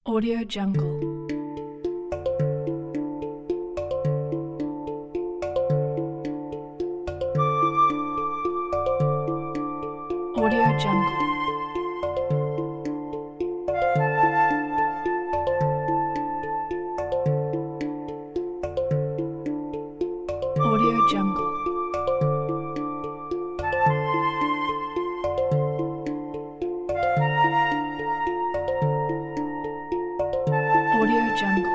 Audio Jungle. Audio Jungle. Audio Jungle. Audio Jungle.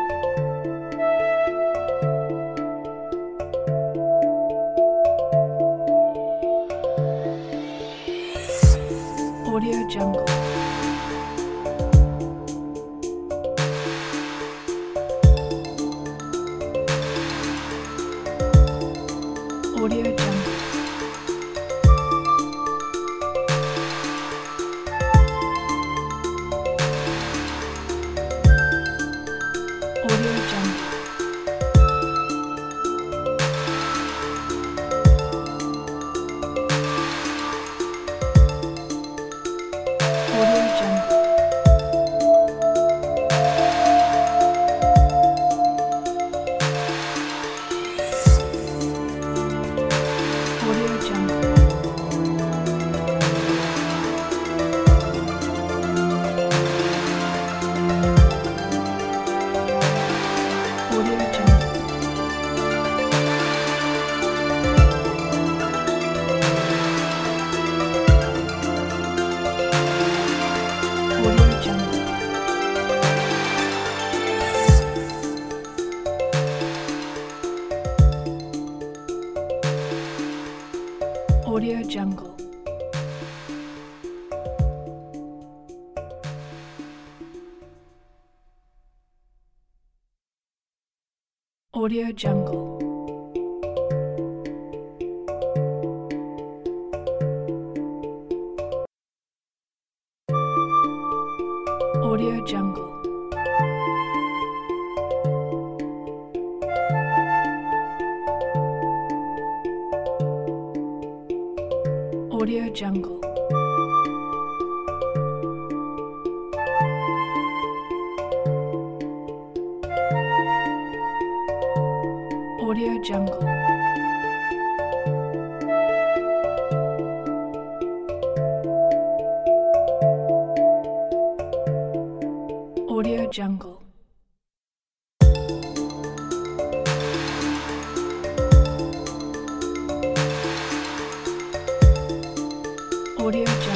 Audio Jungle. Audio Jungle. Audio Jungle. Audio Jungle. Audio Jungle. Audio Jungle. Audio Jungle. Audio Jungle. Audio Jungle. Audio Jungle. Audio Jungle. Audio Jungle. Audio Jungle. Audio Jungle.